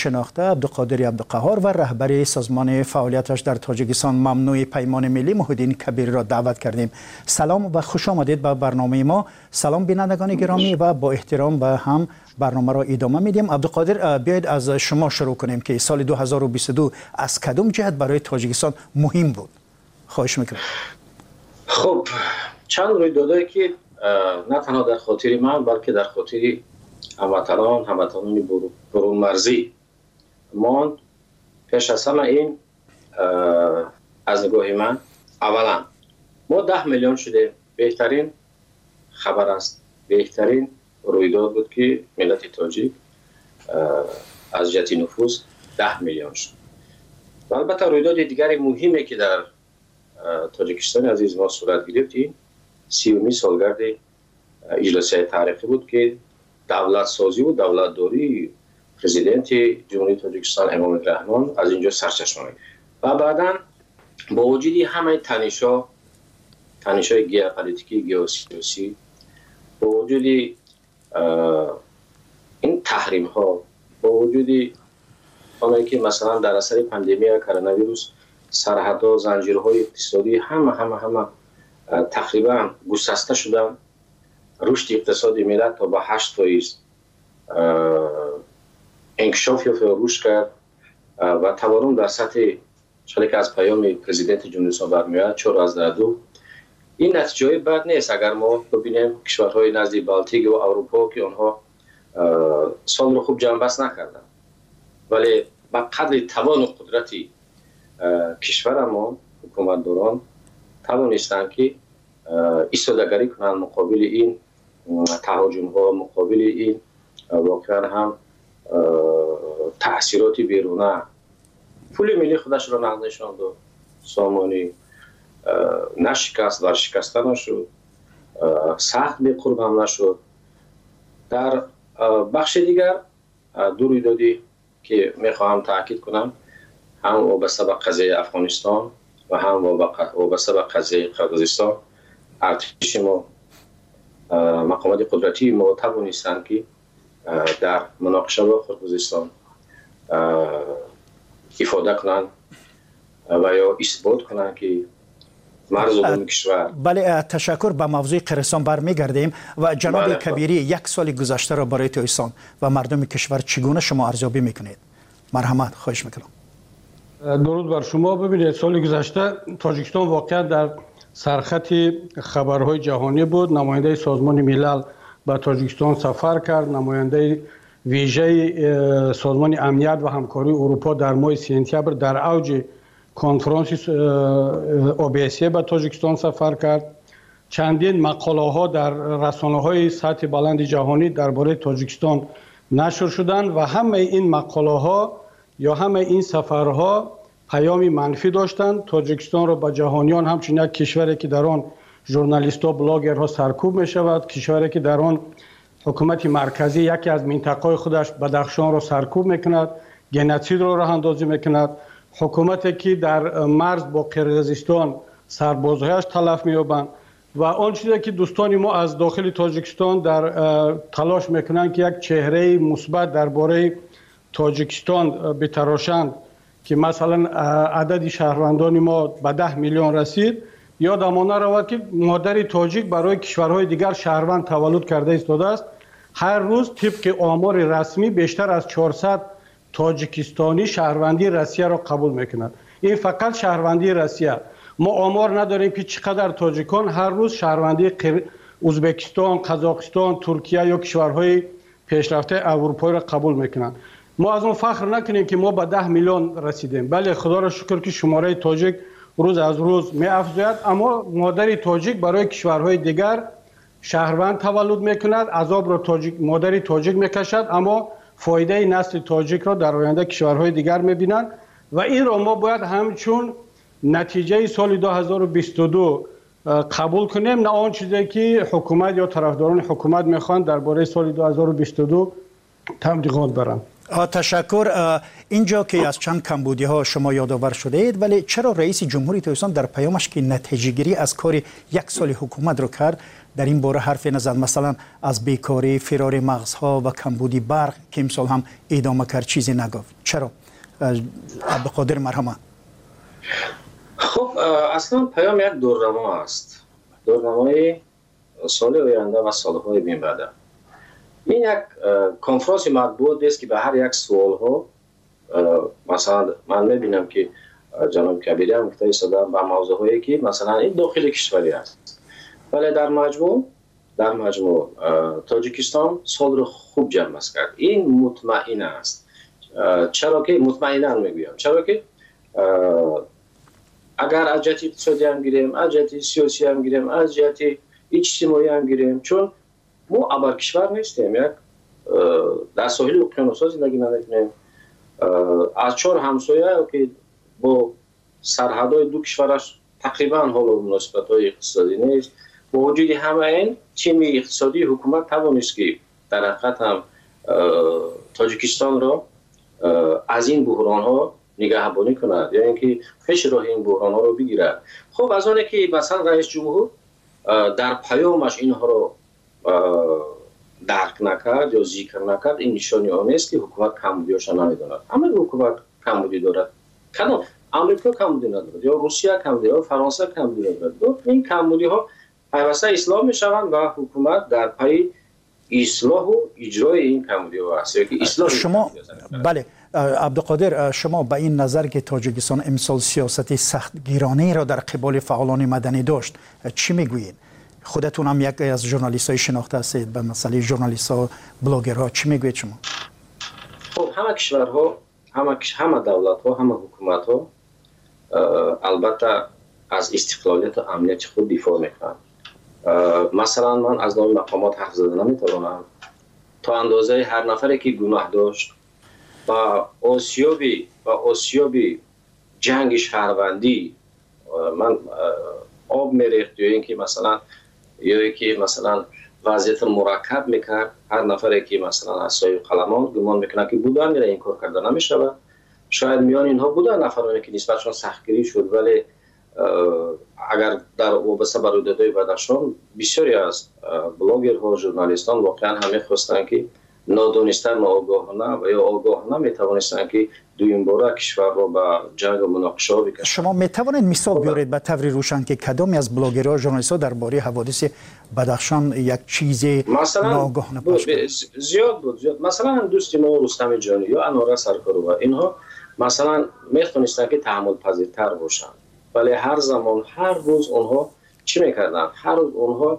شناخته عبدالقادر عبدالقهار و رهبر سازمان فعالیتش در تاجیکستان ممنوع پیمان ملی محی‌الدین کبیری را دعوت کردیم. سلام و خوش آمدید به برنامه ما. سلام بینندگان گرامی و با احترام به هم برنامه را ادامه میدیم. عبدالقادر، بیاید از شما شروع کنیم که سال 2022 از کدام جهت برای تاجیکستان مهم بود؟ خواهش میکنم. خب چند رویدادهایی که نه تنها در خاطر من بلکه در خاطر هموطنان برون مرزی ماند. پیش از همه این از نگاه من اولا ما 10 میلیون شده، بهترین خبر است، بهترین رویداد بود که ملت تاجیک از جهت نفوس 10 میلیون شد. و البته رویداد دیگری مهمی که در تاجیکستان عزیز ما صورت گرفت این 30 سالگرد اجلاس تاریخی بود که دولت سازی و دولت داری پرزیدنت جمهوری تاجیکستان امام رحمان از اینجا سرچشمه گرفت. و بعدا با وجود همه تنش‌های ژئوپلیتیکی ژئوسیاسی، با وجود این تحریم ها، با وجود آنهایی که مثلا در اثر پاندمی کرونا ویروس سرحدها، زنجیرهای اقتصادی همه تقریبا گسسته شدن، رشد اقتصادی ملت تا به 8% انکشاف یا رشد کرد و تورم در سطح چالی که از پیام پرزیدنت جمهوری اسلامی برمیاد 4.2. این نتیجه بد نیست اگر ما ببینیم کشورهای نزدیک بالتیک و اروپا که آنها سال رو خوب جمع بست نکردن، ولی با قدر توان و قدرتی کشور ما حکومتداران توانستند که ایستادگری کنند مقابل این تهاجم ها، مقابل این واقعا هم تأثیرات بیرونه. پول ملی خودش را نقد نشاند و سامانی نشکست، ورشکسته نشد، سخت به قرب هم نشد. در بخش دیگر دو رویدادی که میخواهم تاکید کنم، هم وابسته به قضیه افغانستان و هم وابسته به قضیه قرقیزستان، ارتش ما، مقامات قدرتی ما توانستند که در مناقشه با قرقیزستان افاده کنند و یا اثبات کنند که مرز عمومی کشور. بله، تشکر. به موضوع قرقیزستان برمیگردیم و جناب کبیری، یک سال گذشته را برای تاجیکستان و مردم کشور چگونه شما ارزیابی میکنید؟ مرحمت، خواهش میکنم. درود بر شما. ببینید سال گذشته تاجیکستان واقعا در سرخط خبرهای جهانی بود. نماینده سازمان ملل به تاجیکستان سفر کرد. نماینده ویژه سازمان امنیت و همکاری اروپا در ماه سپتامبر در اوج کنفرانس OBSE به تاجیکستان سفر کرد. چندین مقاله ها در رسانه های سطح بلند جهانی درباره تاجیکستان نشر شدند و همه این مقاله ها یا همه این سفرها پیامی منفی داشتند. تاجیکستان را به جهانیان همچنین یک کشوری که در آن ژورنالیست‌ها، بلاگرها سرکوب می شود، کشوری که در آن حکومت مرکزی یکی از منطقه‌های خودش بدخشان را سرکوب میکند، گنوسید را راه اندازی میکند، حکومتی که در مرز با قرقیزستان سربازهایش تلف می‌یابند و آن چیزی که دوستان ما از داخل تاجیکستان در تلاش میکنند که یک چهره مثبت درباره تاجیکستان بتراشند که مثلا عدد شهروندان ما به 10 میلیون رسید، یادمان نرود که مادر تاجیک برای کشورهای دیگر شهروند تولد کرده ایستاده است. هر روز طبق آمار رسمی بیشتر از 400 تاجیکستانی شهروندی روسیه را قبول میکنند. این فقط شهروندی روسیه. ما آمار نداریم که چقدر تاجیکان هر روز شهروندی ازبکستان، قزاقستان، ترکیه یا کشورهای پیشرفته اروپایی را قبول میکنند. ما از اون فخر نکنیم که ما به 10 میلیون رسیدیم. بله، خدا را شکر که شماره تاجیک روز از روز می افزاید، اما مادر تاجیک برای کشورهای دیگر شهروند تولد میکند، عذاب را مادر تاجیک میکشد، اما فایده نسل تاجیک را در آینده کشورهای دیگر میبینند و این را ما باید همچون نتیجه سال 2022 قبول کنیم، نه آن چیزی که حکومت یا طرفداران حکومت میخوان درباره سال 2022 تبلیغات برند. تشکر. اینجا که از چند کمبودی ها شما یادآور شده اید، ولی چرا رئیس جمهوری تاجیکستان در پیامش که نتیجه گیری از کار یک سال حکومت رو کرد در این باره حرف نزد؟ مثلا از بیکاری، فرار مغزها و کمبودی برق که امسال هم ادامه کرد چیزی نگفت. چرا؟ عبدالقادر مرحمت. خب اصلا پیام یک دورنما است، دورنمای سال آینده و سالهای من بعد. این یک کنفرانس مطبوعاتی است که به هر یک سوال ها مثلا من میبینم که جناب کبیری هم گفته ایستادن به موضوع هایی که مثلا این داخل کشوری است، ولی در مجموع تاجیکستان سال رو خوب جمع کرد. این مطمئن است. چرا که مطمئنا میگویم؟ چرا که اگر از جهت اقتصادی هم گیریم، از جهت سیاسی هم گیریم، از جهت اجتماعی هم گیریم، چون ما ابر کشور نیستیم، یک در ساحل اقیانوس‌ها زندگی نمی‌کنیم، از 4 همسایه که با سرحدهای دو کشورش تقریبا حال مناسبت‌های اقتصادی نیست. با وجود همه این تیم اقتصادی حکومت توانست که در حقیقت هم تاجیکستان را از این بحران‌ها نگهبانی کند یا اینکه پیش راه این بحران‌ها رو بگیرد. خب از آنه که مثلا رئیس جمهور در پیامش اینها رو درک نکرد یا ذکر نکرد، این نشانی آن است که حکومت کمبودی‌هاش نمی‌داند. اما حکومت کمبودی دارد. کدام آمریکا کمبودی ندارد، یا روسیه کمبودی، یا فرانسه کمبودی ندارد. این کمبودی‌ها پیوسته اصلاح می‌شوند و حکومت در پی اصلاح و اجرای این کمبودی‌ها است. که اصلاح شما بله عبدالقادر، شما به این نظر که تاجیکستان امسال سیاست سختگیرانه را در قبال فعالان مدنی داشت چی میگویید؟ خودتون هم یک از ژورنالیست‌های شناخته هستید به مسئله ژورنالیست‌ها، بلاگرها، چی میگویید شما؟ خب همه کشورها، همه دولت‌ها، همه حکومت‌ها البته از استقلالیت و امنیت خود دفاع میکنند. مثلا من از نام مقامات حرف زدن نمیتوانم. تا اندازه هر نفری که گناه داشت و آسیابی جنگ شهروندی من آب میریخت یا اینکه مثلا وضعیت مرکب میکرد، هر نفری که مثلا از صاحب قلمان گمان میکنه که بودن میره این کار کرده نمیشود. شاید میان اینها بودن نفرانی که نسبتشان سختگیری شد، ولی اگر در وابسته به رویدادهای بدخشان بسیاری از بلاگرها، ژورنالیستان واقعا همه خواستن که نادانسته، ناآگاهانه و یا آگاهانه میتوانستن که دویم باره کشور را به جنگ و مناقشه بکشند. شما میتوانید مثال بیارید به طور روشن که کدامی از بلاگرها، ژورنالیست‌ها درباره حوادث بدخشان یک چیز ناآگاهانه پخش کردند؟ زیاد بود. مثلا دوست ما رستم جانی یا انوره سرکارova اینها مثلا میتونستن که تحمل پذیرتر باشند، ولی هر زمان هر روز اونها چی میکردن؟ هر روز اونها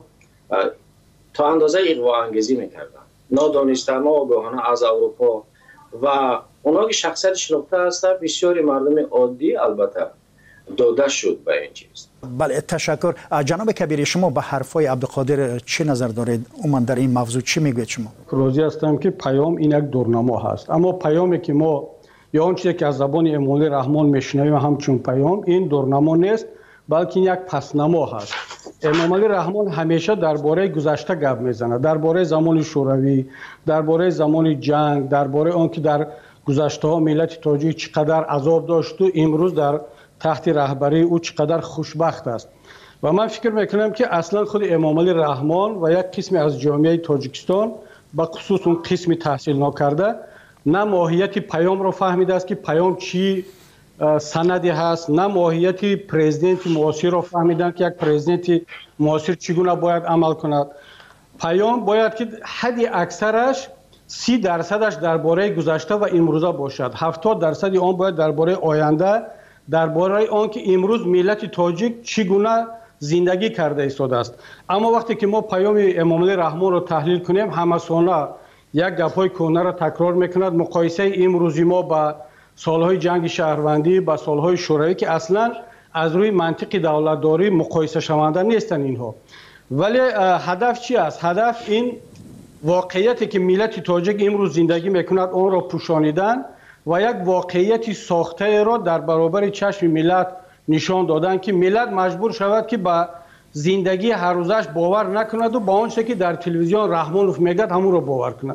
تا اندازه اغوا انگیزی میکردن، نادانسته، ناآگاهانه از اروپا و اونها که شخصیت شناخته هستند. بسیاری مردم عادی البته داده شد به این چیز. بله تشکر. جناب کبیری، شما به حرفای عبدالقادر چه نظر دارید؟ عموما در این موضوع چی میگوید شما؟ راضی هستم که پیام این یک دورنما هست، اما پیامی که ما یا اون چیزی که از زبان امامعلی رحمان میشنویم همچون پیام این دورنما نیست، بلکه یک پسنما هست. امامعلی رحمان همیشه درباره گذشته گپ میزنه، درباره زمان شوروی، درباره زمان جنگ، درباره اون که در گذشته ها ملت تاجیک چقدر عذاب داشت و امروز در تحت رهبری او چقدر خوشبخت است. و من فکر میکنم که اصلا خود امامعلی رحمان و یک قسمی از جامعه تاجیکستان به خصوص اون قسم تحصیل ناکرده نه ماهیت پیام را فهمیده است که پیام چی سندی هست، نه ماهیت پرزیدنت معاصر را فهمیدن که یک پرزیدنت معاصر چگونه باید عمل کند. پیام باید که حد اکثرش 30% درباره گذشته و امروزه باشد، 70% آن باید درباره آینده، درباره آن که امروز ملت تاجیک چگونه زندگی کرده ایستاده است. اما وقتی که ما پیام امامعلی رحمان را تحلیل کنیم، همسانه یک گپ‌های کهنه را تکرار میکند. مقایسه امروزی ما با سالهای جنگ شهروندی، با سالهای شوروی که اصلا از روی منطق دولتداری مقایسه شونده نیستن اینها. ولی هدف چی است؟ هدف این واقعیتی که ملت تاجیک امروز زندگی میکند آن را پوشانیدن و یک واقعیتی ساخته را در برابر چشم ملت نشان دادن که ملت مجبور شود که با زندگی هر روزش باور نکند و با آنچه که در تلویزیون رحمانوف میگد همون رو باور کند.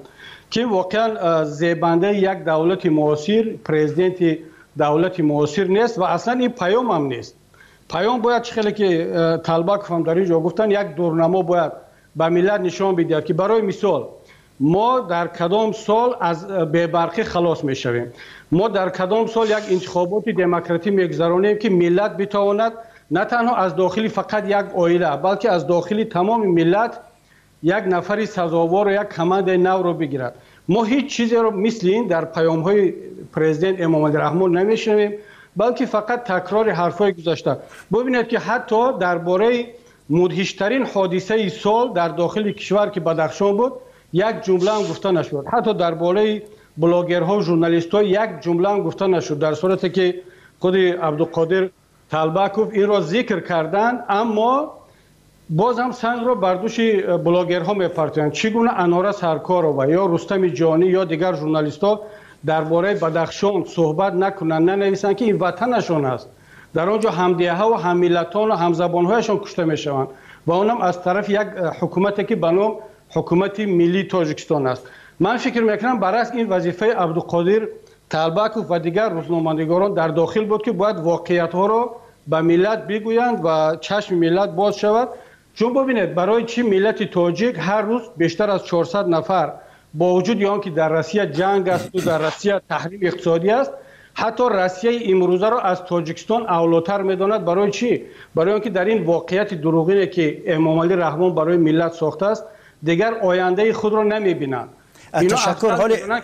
که واقعا زیبنده یک دولت معاصر، پرزیدنت دولت معاصر نیست و اصلا این پیام هم نیست. پیام باید خیلی که طلبک هم در اینجا گفتن یک دورنما باید به ملت نشان بدهد که برای مثال ما در کدام سال از بی‌برقی خلاص میشویم، ما در کدام سال یک انتخابات دموکراتی میگذرانیم که ملت بتواند نه تنها از داخل فقط یک عائله بلکه از داخل تمام ملت یک نفری سزاوار و یک کمند نو رو بگیرد. ما هیچ چیزی رو مثل این در پیام های پرزیدنت امام علی رحمان نمیشنویم، بلکه فقط تکرار حرفای گذشته. ببینید که حتی درباره مدهشترین حادثه سال در داخل کشور که بدخشان بود یک جمله هم گفته نشد. حتی درباره بلاگرها و ژورنالیست‌ها یک جمله هم گفته نشد، در صورتی که خود عبدالقادر طلبکوف این را ذکر کردن، اما باز هم سنگ را بر دوش بلاگرها میپرتند. چگونه اناره سرکارова یا رستم جانی یا دیگر ژورنالیست‌ها درباره بدخشان صحبت نکنند، ننویسند که این وطنشان است، در آنجا همدیه‌ها و هم‌ملتان و همزبان‌هایشان کشته میشوند و اونم از طرف یک حکومتی که به نام حکومت ملی تاجیکستان است. من فکر میکنم برعکس این وظیفه عبدالقادر طلبکوف و دیگر روزنامه‌نگاران در داخل بود که باید واقعیت‌ها را به ملت بگویند و چشم ملت باز شود. چون ببینید برای چی ملت تاجیک هر روز بیشتر از 400 نفر با وجود آنکه در روسیه جنگ است و در روسیه تحریم اقتصادی است، حتی روسیه امروزه را از تاجیکستان اولاتر میداند. برای چی؟ برای آنکه در این واقعیت دروغینی که امام علی رحمان برای ملت ساخته است دیگر آینده خود را نمیبینند. تشکر. حالی ما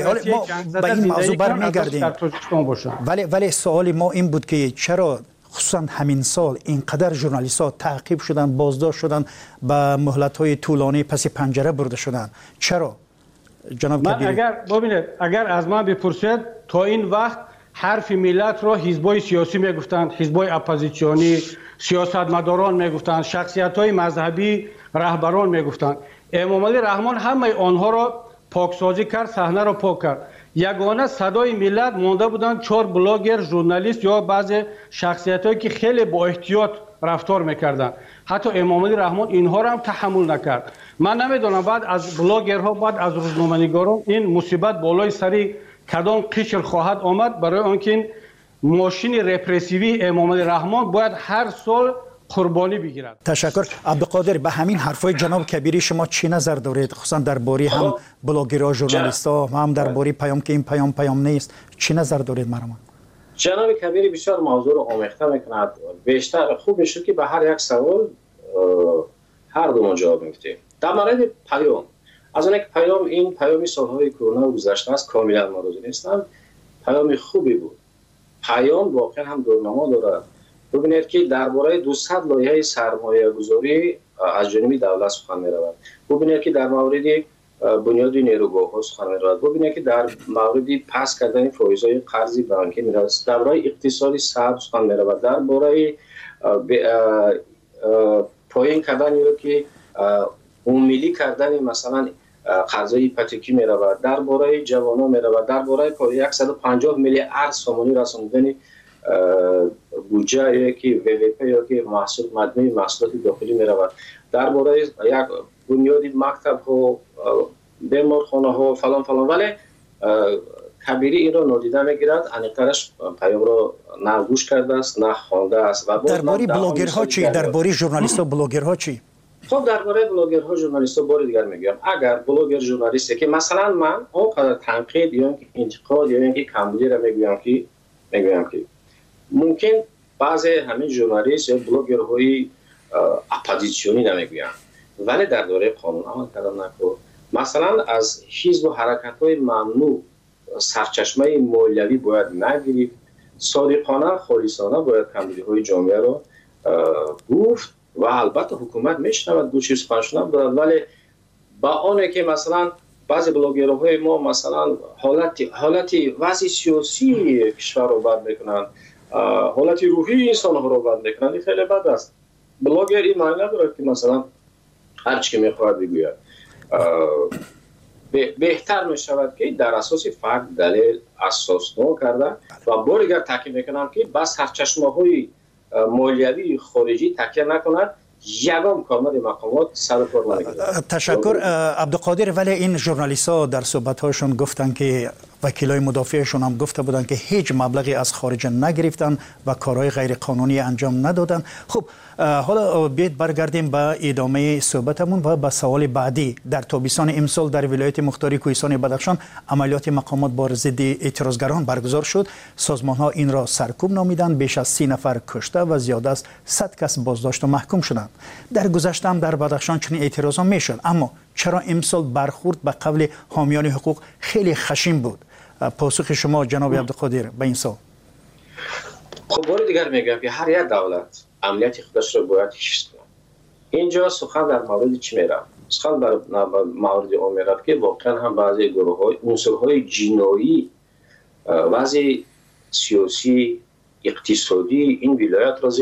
به این موضوع برمیگردیم، ولی سوال ما این بود که چرا خصوصا همین سال اینقدر ژورنالیست ها تعقیب شدن، بازداشت شدن، به مهلت های طولانی پس پنجره برده شدن؟ چرا جناب کبیری؟ اگر از من بپرسید تا این وقت حرف ملت را حزبای سیاسی میگفتند، حزبای اپوزیسیونی، سیاستمداران میگفتند، شخصیت های مذهبی، رهبران میگفتند. امام علی رحمان همه آنها را پاکسازی کرد، صحنه را پاک کرد. یگانه صدای ملت مانده بودند 4 بلاگر، ژورنالیست یا بعضی شخصیتایی که خیلی با احتیاط رفتار میکردند. حتی امام علی رحمان اینها را هم تحمل نکرد. من نمیدونم بعد از بلاگرها، بعد از روزنامه‌نگاران این مصیبت بالای سری کدام قشر خواهد آمد، برای آنکه این ماشین رپرسیوی امام علی رحمان باید هر سال قربانی بگیرد. تشکر. عبدالقادر، به همین حرفای جناب کبیری شما چی نظر دارید؟ خصوصا درباره هم بلاگرها، ژورنالیست‌ها، هم درباره پیام که این پیام نیست، چی نظر دارید مرحوم؟ جناب کبیری بسیار موضوع رو آمیخته میکند. بیشتر خوب میشه که به هر یک سوال هر دو جواب میدیم. در مورد پیام، از اون یک پیام، این پیامی سالهای کرونا گذشته است، کاملا مورد نیستم، پیام خوبی بود. پیام واقعا هم دورنما دارد. ببینید که درباره 200 لایحه سرمایه گذاری از جانب دولت سخن می‌رود. ببینید که در مورد بنیاد نیروگاه‌ها سخن می‌رود. ببینید که در مورد پس کردن فایزهای قرض بانکی می‌رود. درباره اقتصادی سبز سخن می‌رود. درباره پایین کردن یا که عمومی کردن مثلا قرضای هیپوتکی می‌رود. درباره جوانان می‌رود. درباره 150 میلیارد سومانی رساندن بودجه یا که WWP یا که محصول مجموعی محصولات داخلی می رود. درباره یک بنیاد مکتب ها، بیمارخانه ها فلان، ولی کبیری این را نادیده میگیرد. انیقترش پیام را نه گوش کرده است، نه خوانده است. درباره بلاگرها چی؟ درباره ژورنالیست و بلاگرها چی؟ خب درباره بلاگرها، ژورنالیست‌ها بار دیگر میگم، اگر بلاگر ژورنالیستی که مثلا من اونقدر تنقید یا انتقاد یا اینکه کمبودی را میگویم که ممکن بعضی همین ژورنالیست یا بلاگرهای اپوزیسیونی نمیگویند، ولی در دوره قانون عمل کردن نکن. مثلا از حزب و حرکت‌های ممنوع سرچشمه مالیوی باید نگیرید، صادقانه خالصانه باید کمبودی‌های جامعه را گفت و البته حکومت میشنود، دو چیز پنشنم دارد، ولی با آنه که مثلا بعضی بلاگرهای ما مثلا حالتی وضع سیاسی کشور رو بد میکنند، حالتی روحی انسان ها رو بد میکنند، این خیلی بد است. بلاگر این معنی ندارد که مثلا هر چی که میخواهد بگوید. بهتر میشود که در اساس فکت دلیل اساسنامه کرده و بارگر تاکید میکنم که بس سرچشمه های مالیوی خارجی تکیه نکند یگام کارمند مقامات سر کار نگرفت. تشکر عبدالقادر. ولی این ژورنالیست ها در صحبت هاشون گفتن که وکیلای مدافعشون هم گفته بودن که هیچ مبلغی از خارج نگرفتن و کارهای غیر قانونی انجام ندادن. خب حالا بیایید برگردیم به ادامه صحبتمون و به سوال بعدی. در تابستان امسال در ولایت مختار کوهستان بدخشان عملیات مقامات بر ضد اعتراضگران برگزار شد. سازمان ها این را سرکوب نامیدند. بیش از 30 نفر کشته و زیاد از 100 کس بازداشت و محکوم شدند. در گذشته هم در بدخشان چنین اعتراضا میشد، اما چرا امسال برخورد به قول حامیان حقوق خیلی خشن بود؟ پاسخ شما جناب عبدالقادر به این سوال. خب بار دیگر میگم که هر یک دولت امنیت خودش رو باید حفظ کنه. اینجا سخن در مورد چی میره؟ سخن در مورد اون میره که واقعا هم بعضی گروه‌های عنصرهای جنایی بعضی سیاسی اقتصادی این ولایت را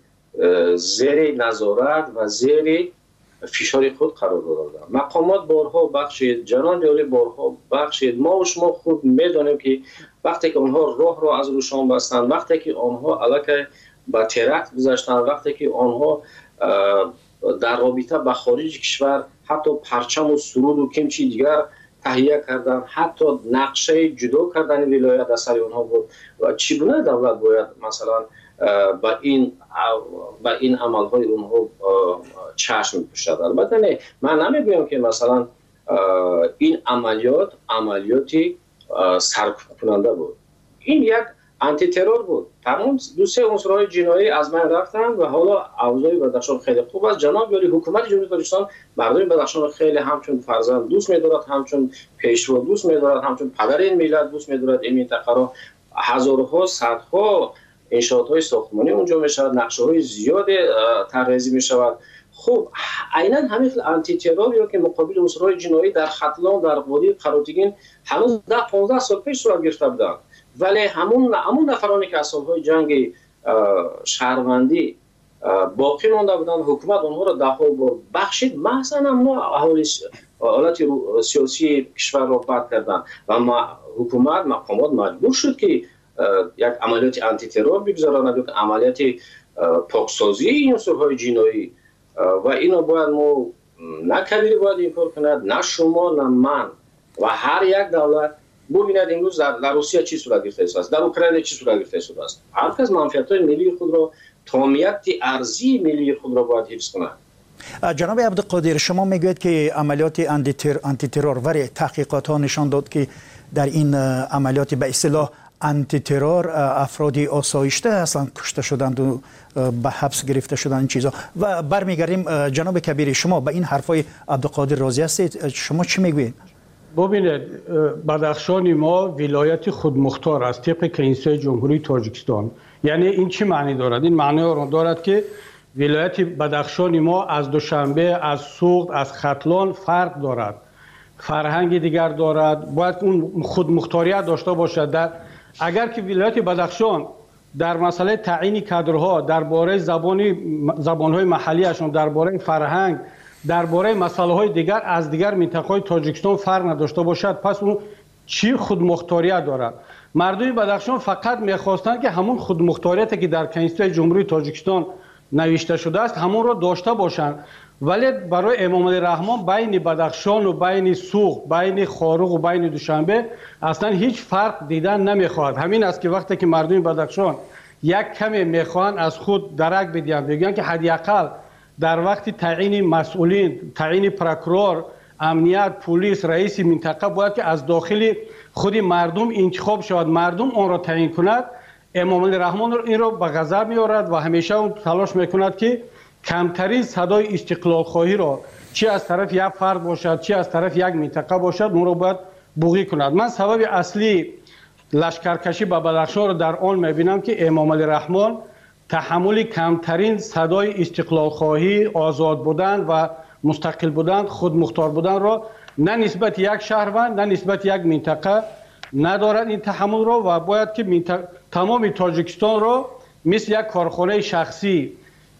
زیر نظارت و زیر فشار خود قرار دادند. مقامات بارها بخشید، جنان ریالی بارها بخشید. ما و شما خوب میدانیم که وقتی که آنها راه را از روشان بستند، وقتی که آنها علیه به ترکت گذاشتند، وقتی که آنها در رابطه با خارج کشور حتی پرچم و سرود و کمچی دیگر تهیه کردن، حتی نقشه جدا کردن ولایت از سر آنها بود. و چگونه دولت باید مثلا با این عملهای اونها چشم می‌پوشد؟ البته نه، من نمیگویم که مثلا این عملیاتی سرکوب کننده بود. این یک آنتی ترور بود. تمام دو سه عنصرهای جنایی از من رفتن و حالا اوضاع بدخشان خیلی خوب است. جناب عالی حکومت جمهوری تاجیکستان مردم بدخشان خیلی همچون فرزند دوست می‌دارد، همچون پیشوا دوست می‌دارد، همچون پدر این ملت دوست می‌دارد. این منطقه را هزارها صدها انشاءات‌های ساختمانی اونجا می‌شود، نقشه‌های زیاد طراحی می‌شود. خب عیناً همین آنتی ترور یا که مقابل عنصرهای جنایی در ختلان، در وادی قراتگین هنوز 10-15 سال پیش صورت گرفته بودند. ولی همون نفرانی که از سالهای جنگ شهروندی باقی مانده بودند، حکومت آنها را ده‌ها بار بخشید. مثلا ما حالت سیاسی کشور را بد کردند و حکومت مقامات مجبور شد که یک عملیات آنتی ترور بگذارند، یک عملیات پاکسازی این عنصرهای جنایی. و اینو باید ما نه کبیر باید این کار کند، نه شما نه من و هر یک دولت. ببینید امروز در روسیه چی صورت گرفته است، در اوکراین چی صورت گرفته است. هر کس منفعت‌های ملی خود را، تامینیت ارضی ملی خود را باید حفظ کند. جناب عبدالقادر، شما میگوید که عملیات آنتی ترور ولی تحقیقات ها نشان داد که در این عملیات به اصطلاح آنتی ترور افرادی آسایشته اصلا کشته شدند و به حبس گرفته شدند این چیزا. و برمیگردیم جناب کبیر، شما به این حرفای عبدالقادر راضی هستید؟ شما چی میگوید؟ ببینید، بدخشان ما ولایت خودمختار است طبق کنستیتوسیون جمهوری تاجیکستان. یعنی این چی معنی دارد؟ این معنی را دارد که ولایت بدخشان ما از دوشنبه، از سوخت، از ختلان فرق دارد، فرهنگ دیگر دارد، باید اون خودمختاریت داشته باشد. اگر که ولایت بدخشان در مسئله تعیین کادرها، درباره زبان‌های محلیشون، درباره فرهنگ، درباره مسائل دیگر از دیگر منطقه‌های تاجیکستان فرق نداشته باشد، پس اون چی خودمختاریت دارد؟ مردم بدخشان فقط می‌خواستند که همون خودمختاریتی که در کنستیتوسیون جمهوری تاجیکستان نوشته شده است همون را داشته باشند. ولی برای امام علی رحمان بین بدخشان و بین سوخت، بین خاروق و بین دوشنبه اصلا هیچ فرق دیدن نمیخواهد. همین است که وقتی که مردم بدخشان یک کمی میخواهند از خود درک بدهند، بگن که حداقل در وقت تعیین مسئولین، تعیین پروکورور، امنیت، پلیس، رئیس منطقه باید که از داخل خود مردم انتخاب شود، مردم آن را تعیین کند. امام علی رحمان این را به غضب میآورد و همیشه اون تلاش میکند که کمترین صدای استقلال خواهی را چی از طرف یک فرد باشد، چی از طرف یک منطقه باشد، اون را باید بوقی کند. من سبب اصلی لشکرکشی به بدخشان را در آن میبینم که امام علی رحمان تحمل کمترین صدای استقلال خواهی، آزاد بودن و مستقل بودن، خود مختار بودن را نه نسبت یک شهروند نه نسبت یک منطقه ندارد این تحمل را و باید که تمام تاجیکستان را مثل یک کارخانه شخصی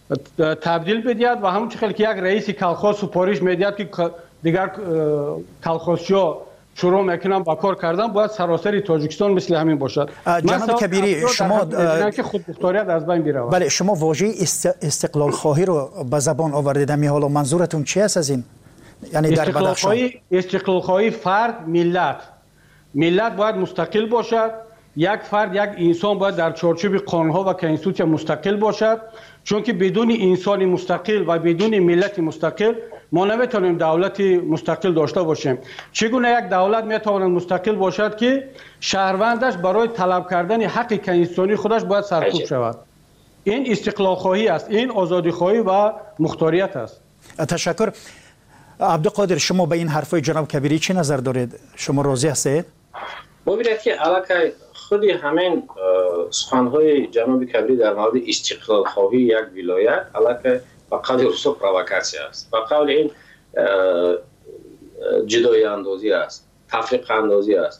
تبدیل بدهد و همون چیزی که یک رئیس کلخاز سپارش میدهد که دیگر کلخازچی‌ها شروع میکنن با کار کردن، باید سراسر تاجیکستان مثل همین باشد. جناب کبیری شما که خود مختاریت از بین بره. بله شما واژه استقلال خواهی رو به زبان آوردید، می حالا منظورتون چی است از این؟ یعنی در بدخشان استقلال خواهی فرد ملت باید مستقل باشد، یک فرد یک انسان باید در چارچوب قانون‌ها و کنستیتوسیون مستقل باشد، چون که بدون انسان مستقل و بدون ملت مستقل ما نمیتونیم دولت مستقل داشته باشیم. چگونه یک دولت میتواند مستقل باشد که شهروندش برای طلب کردن حق کنستیتوسیونی خودش باید سرکوب شود؟ این استقلال خواهی است، این آزادی خواهی و مختاریت است. تشکر. عبدالقادر شما به این حرفای جناب کبیری چه نظر دارید؟ شما راضی هستید؟ ببینید که علاقه خودی همین سخنهای جناب کبیری در مورد استقلال خواهی یک ولایت علاقه با قول رسو پرووکاسیون است، با قول این جدایی اندازی است، تفریق اندازی است.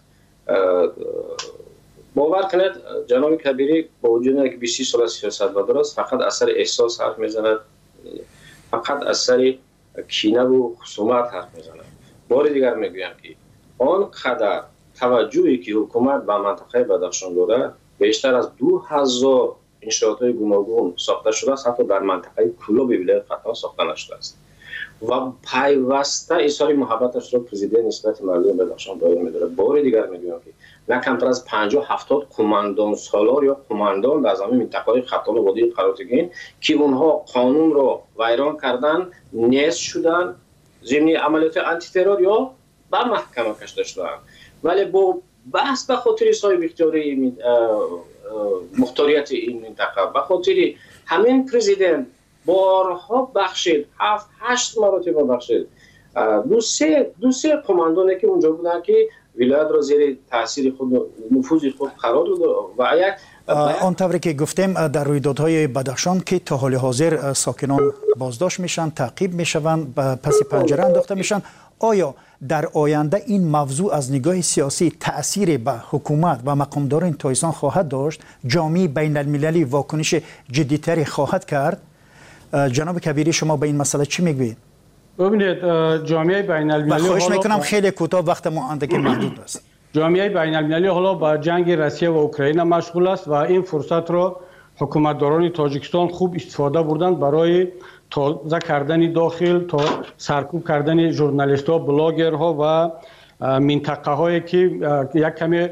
باور کنید جناب کبیری با وجود اینکه 20 سال سیاستمدار است فقط اثر احساس حرف میزند، فقط اثر کینه و خصومت حرف میزند. بار دیگر میگویم که آنقدر توجهی که حکومت به منطقه بدخشان داره بیشتر از 2000 انشاءات‌های گوناگون ساخته شده است، حتی در منطقه کلوب ولایت فتح ساخته نشده است و پیوسته اظهار محبتش را پرزیدنت نسبت مردم بدخشان دایر می‌داره. بار دیگر میگویم که نه کمتر از 50-70 کماندان سالار یا کماندان در زمین منطقه‌های خطان وادی قراتگین که اونها قانون را ویران کردن، نیست شدن، ضمن عملیات آنتی ترور یا به محکمه کشیده شدن، ولی با بحث به خاطر صاحب اختیاری مختاریت این منطقه، به خاطر همین پرزیدنت بارها بخشید، 7-8 مرتبه بخشید دو سه کماندانی که اونجا بودن که ولایت را زیر تاثیر خود نفوذ خود قرار داد و یک آنطوری که گفتیم در رویدادهای بدخشان که تا حال حاضر ساکنان بازداشت میشن، تعقیب میشوند، پس پنجره انداخته میشن. آیا در آینده این موضوع از نگاه سیاسی تأثیر به حکومت و مقامداران تایستان خواهد داشت؟ جامعه بین المللی واکنش جدیتری خواهد کرد؟ جناب کبیری شما به این مسئله چی میگوید؟ ببینید جامعه بین المللی خواهش میکنم خیلی کوتاه، وقت ما اندکی محدود است. جامعه بین المللی حالا با جنگ روسیه و اوکراین مشغول است و این فرصت را حکومتداران تاجیکستان خوب استفاده بردند برای تازه کردن داخل، تا سرکوب کردن ژورنالیست‌ها، بلاگرها و منطقه هایی که یک کمی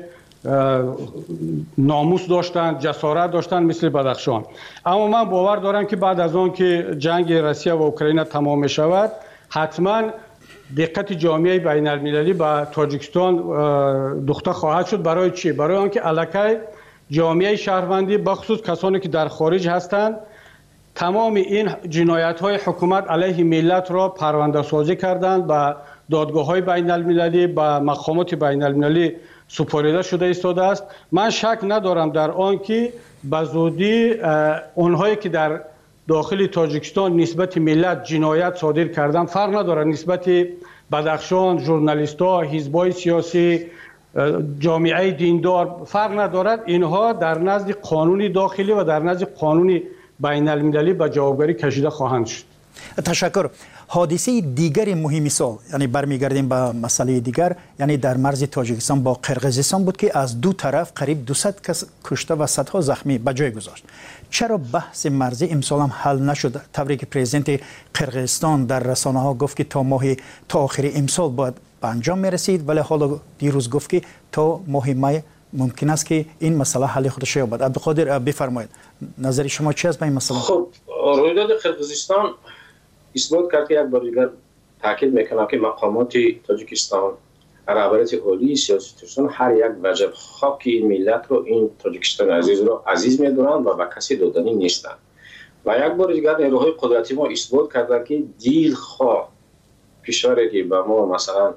ناموس داشتند، جسارت داشتند مثل بدخشان. اما من باور دارم که بعد از آن که جنگ روسیه و اوکراین تمام می شود حتما دقت جامعه بین المللی به تاجیکستان دوخته خواهد شد. برای چی؟ برای آنکه الکی جامعه شهروندی بخصوص کسانی که در خارج هستند تمام این جنایت‌های حکومت علیه ملت را پرونده سازی کردند، به دادگاه‌های بین المللی، به مقامات بین المللی سپرده شده ایستاده است. من شک ندارم در آن که به زودی اونهایی که در داخل تاجیکستان نسبت ملت جنایت صادر کردن، فرق نداره نسبت بدخشان، ژورنالیست‌ها، حزب‌های سیاسی، جامعه دیندار، فرق ندارد، اینها در نزد قانون داخلی و در نزد قانون بین المللی به جوابگری کشیده خواهند شد. تشکر. حادثه دیگر مهمی سال، یعنی برمیگردیم به مسئله دیگر، یعنی در مرز تاجیکستان با قرقیزستان بود که از دو طرف قریب 200 کس کشته و صدها زخمی به جای گذاشت. چرا بحث مرزی امسال هم حل نشد؟ طوری که پرزیدنت قرقیزستان در رسانه ها گفت که تا آخر امسال باید به انجام میرسید، ولی حالا دیروز گفت که تا ماه می ممکن است که این مسئله حل خودش یابد. عبدالقادر بفرمایید نظر شما چی است به این مسئله؟ خب رویداد قرقیزستان اثبات کرد که یک بار دیگر تاکید میکنم که مقامات تاجیکستان، رهبریت عالی سیاسی تاجیکستان هر یک وجب خاک این ملت رو، این تاجیکستان عزیز رو عزیز میدونن و به کسی دادنی نیستن. و یک بار دیگر نیروهای قدرتی ما اثبات کردن که دیل خواه کشوری که به ما مثلا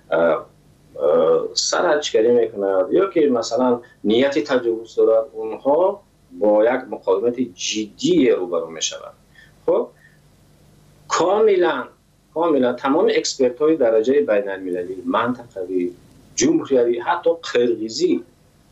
سرچگری میکنند یا که مثلا نیت تجاوز دارد، اونها با یک مقاومت جدی روبرو میشوند. خب کاملا تمام اکسپرت های درجه بین المللی، منطقوی، جمهوری، حتی قرقیزی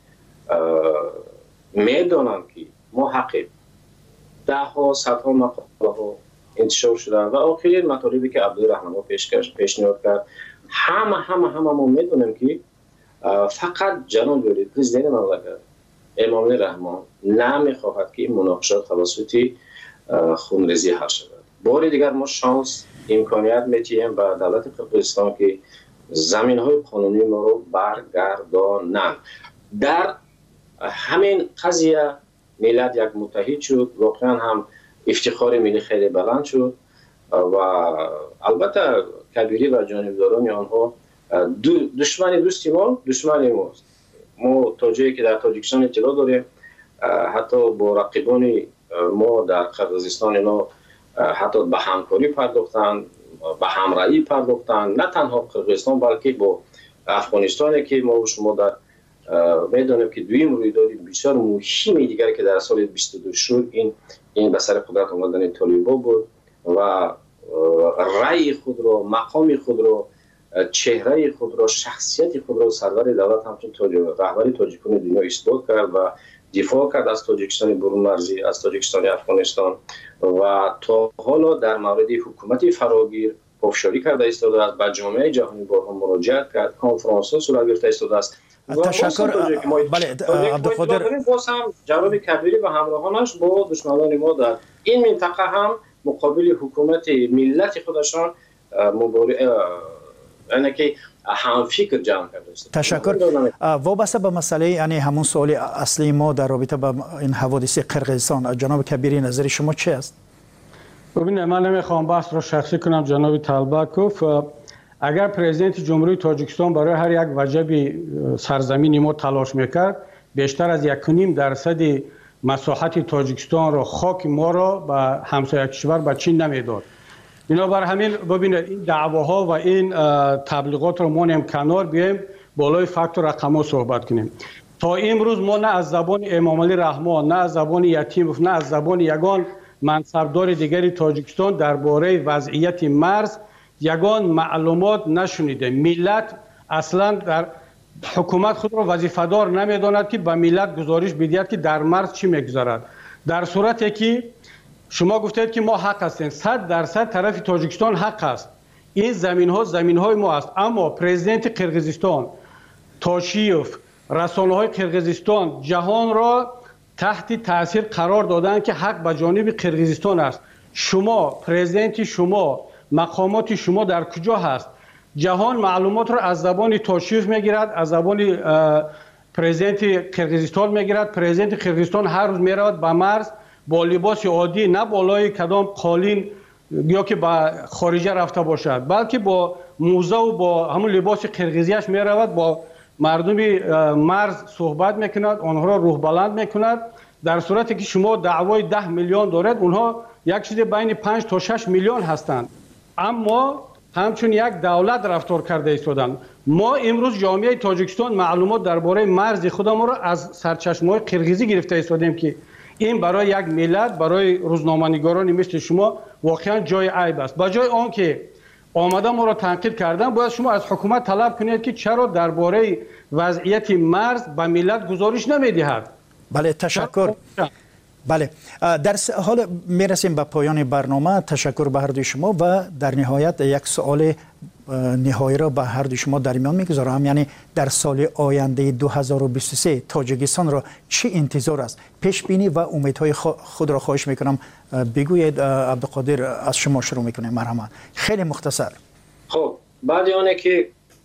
میدانند که ما حقیم. ده ها صدها مقاله ها انتشار شدن و آخرین مطالبی که عبدالرحمن پیشنهاد کرد همه ما میدونیم که فقط جناب پرزیدنت مملکت امامعلی رحمان نمیخواهد که این مناقشات توسط خونریزی حل شود. بار دیگر ما شانس امکانیت میتیم به دولت قرقیزستان که زمین های قانونی ما رو برگردانند. در همین قضیه ملت یک متحد شد، واقعا هم افتخار ملی خیلی بلند شد و البته کبیری و جانبداران آنها دشمن دوستی ما دشمن ماست. ما تاجیکی که در تاجیکستان اطلاع داریم حتی با رقیبان ما در قرقیزستان اینا حتی به همکاری پرداختن، به همراهی پرداختن، نه تنها قرقیزستان بلکه با افغانستان که ما و شما در میدونیم که دویم رویداد بسیار مهمی دیگر که در سال 22 شد این به سر قدرت آمدن طالبان بود و رأی خود را، مقام خود را، چهره خود را، شخصیت خود را سرور دولت همچون رهبر تاجیکان دنیا اثبات کرد و دفاع کرد از تاجیکستان برون مرزی، از تاجیکستان افغانستان و تا حالا در مورد حکومت فراگیر افشاری کرده ایستاده است، به جامعه جهانی بارها مراجعت کرد، کنفرانس ها صورت گرفته ایستاده است. تشکر. بله عبدالقادر، باز هم جناب کبیری و همراهانش با دشمنان ما در این منطقه هم مقابل حکومت ملت خودشان یعنی که هم فکر جمع کرده است. تشکر. وابسته به مسئله یعنی همون سوال اصلی ما در رابطه با این حوادث قرقیزستان، جناب کبیری نظر شما چی است؟ ببینید من نمیخوام بحث رو شخصی کنم جناب طلبکوف. اگر پرزیدنت جمهوری تاجیکستان برای هر یک وجب سرزمین ما تلاش میکرد، بیشتر از 1.5% مساحت تاجیکستان را، خاک ما را به همسایه کشور به چین نمیداد. بنابر همین ببینید این دعواها و این تبلیغات رو ما نیم کنار بیایم بالای فکت و رقم‌ها صحبت کنیم. تا امروز ما نه از زبان امامعلی رحمان، نه از زبان یتیموف، نه از زبان یگان منصبدار دیگری تاجیکستان درباره وضعیت مرز یگان معلومات نشنیده. ملت اصلا در حکومت خود را وظیفه‌دار نمیداند که به ملت گزارش بدهد که در مرز چی میگذرد. در صورتی که شما گفتید که ما حق هستیم، 100% طرف تاجیکستان حق است. این زمین های ما است. اما پرزیدنت قرقیزستان، تاشیوف، رسانه های قرقیزستان جهان را تحت تاثیر قرار دادن که حق به جانب قرقیزستان است. شما پرزیدنت شما، مقامات شما در کجا هست؟ جهان معلومات را از زبان تاشیوف میگیرد، از زبان پرزیدنت قرقیزستان میگیرد. پرزیدنت قرقیزستان هر روز میرود به مرز با لباس عادی، نه بالای کدام قالین یا که به خارجه رفته باشد، بلکه با موزه و با همون لباس قرقیزیش میرود، با مردم مرز صحبت میکند، آنها را روح بلند میکند. در صورتی که شما دعوای 10 میلیون دارد، اونها یک چیز بین 5 تا 6 میلیون هستند، اما همچون یک دولت رفتار کرده ایستادند. ما امروز جامعه تاجیکستان معلومات درباره مرز خودمان را از سرچشمه‌های قرقیزی گرفته ایستادیم که این برای یک ملت، برای روزنامه‌نگارانی مثل شما واقعا جای عیب است. با جای آن که آمده ما را تنقید کردن، باید شما از حکومت طلب کنید که چرا درباره وضعیت مرز به ملت گزارش نمیدهد. بله تشکر. بله در حال میرسیم به پایان برنامه. تشکر به هر دوی شما و در نهایت یک سوال نهایی را به هر دوی شما در میان میگذارم، یعنی در سال آینده 2023 تاجیکستان را چه انتظار است؟ پیش بینی و امیدهای خود را خواهش میکنم بگویید. عبدالقادر از شما شروع میکنیم. مرحبا. خیلی مختصر. خب بعد آنه که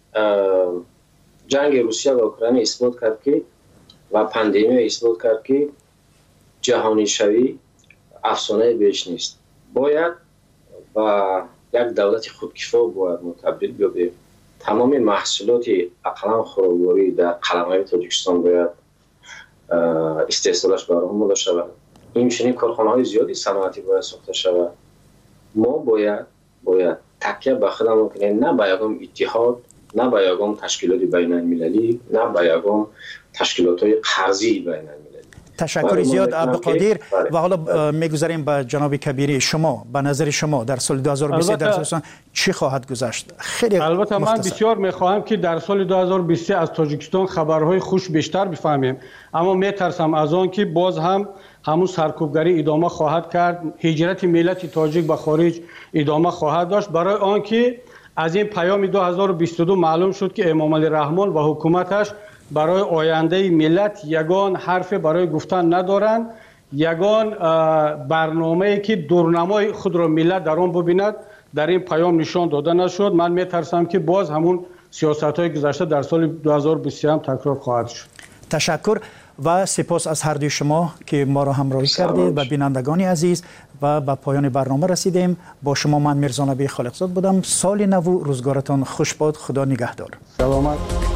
جنگ روسیه و اوکراین اثبات کرد که و پاندمی اثبات کرد که جهانی شوی افسانه بیش نیست، باید و یک دولت خودکفا باید متبدل بیابیم. تمام محصولات اقلام خوراکواری در قلمرو تاجیکستان باید استحصالش برآمد ماده شود. این چنین کارخانه‌های زیادی صنعتی باید ساخته شود. ما باید تکیه به خودمون کنیم، نه به یگان اتحاد، نه به یگان تشکیلات بین‌المللی، نه به یگان تشکیلات‌های قرضی بین‌المللی. تشکر زیاد عبدالقادر. و حالا میگذاریم به جناب کبیری. شما به نظر شما در سال 2023 در تاجیکستان چی خواهد گذشت؟ خیلی البته من بسیار میخواهم که در سال 2023 از تاجیکستان خبرهای خوش بیشتر بفهمیم، اما میترسم از آن که باز هم همون سرکوبگری ادامه خواهد کرد، هجرت ملت تاجیک به خارج ادامه خواهد داشت، برای آنکه از این پیام 2022 معلوم شد که امام علی رحمان و حکومتش برای آینده ملت یگان حرف برای گفتن ندارند، یگان برنامه‌ای که دورنمای خود را ملت در آن ببیند در این پیام نشان داده نشد. من میترسم که باز همون سیاست‌های گذشته در سال 2023 هم تکرار خواهد شد. تشکر و سپاس از هر دوی شما که ما را همراهی کردید و بینندگان عزیز. و به پایان برنامه رسیدیم. با شما من میرزا نبی خالقزاد بودم. سال نو روزگارتان خوش باد. خدا نگهدار. سلامت.